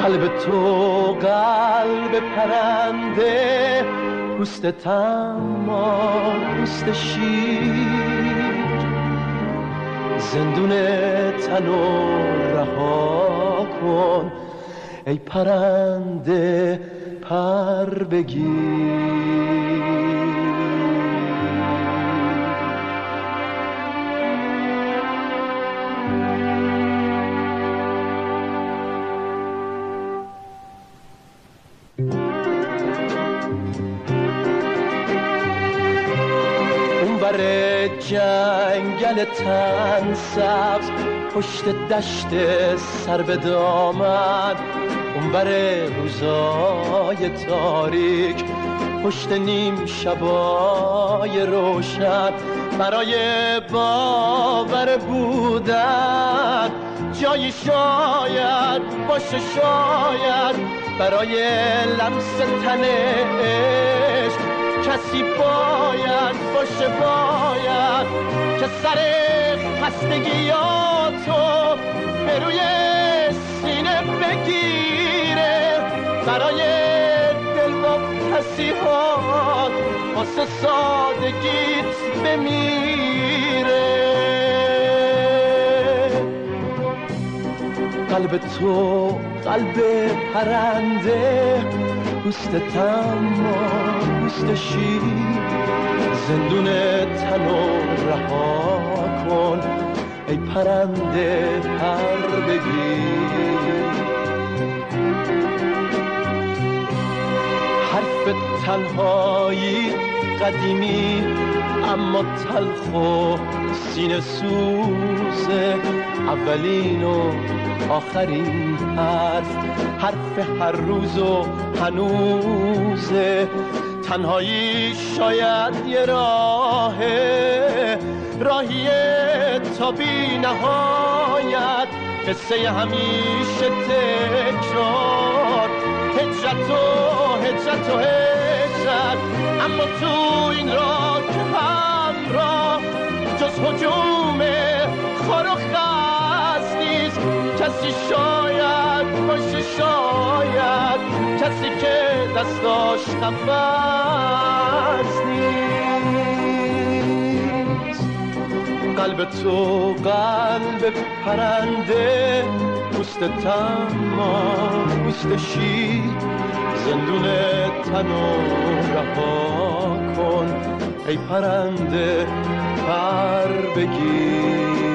قلب تو قلب پرنده، پوست تمام پوست شیر، زندون تنو رها کن ای پرنده پر بگیر. جنگل تن سبز پشت دشت سر به دامن، اونور روزای تاریک پشت نیم شبای روشن، برای باور بودن جایی شاید باشه، شاید برای لمس تن عشق کسی باید باشه، باید که سر خستگیاتو به روی سینه بگیره، برای دل با پسیحات واسه سادگیت بمیره. قلب تو قلب پرنده، پوست تمام پوست شیر، زندون تنو رها کن ای پرنده پر بگیر. حرف تنهایی قدیمی اما تلخ و سینه سوزه، اولین و آخرین حرف هر روز و هنوزه. تنهایی شاید یه راهی تا بی نهایت، قصه همیشه تکرار، هجرت و هجرت و هجرت، اما تو این راه که همراه جز هجوم خار و خس نیست کسی، شاید باشه، شاید کسی که دستاش قفس نیست. قلب تو قلب پرنده، پوست تمام پوست شیر، زندون تنو رها کن ای پرنده پر بگیر.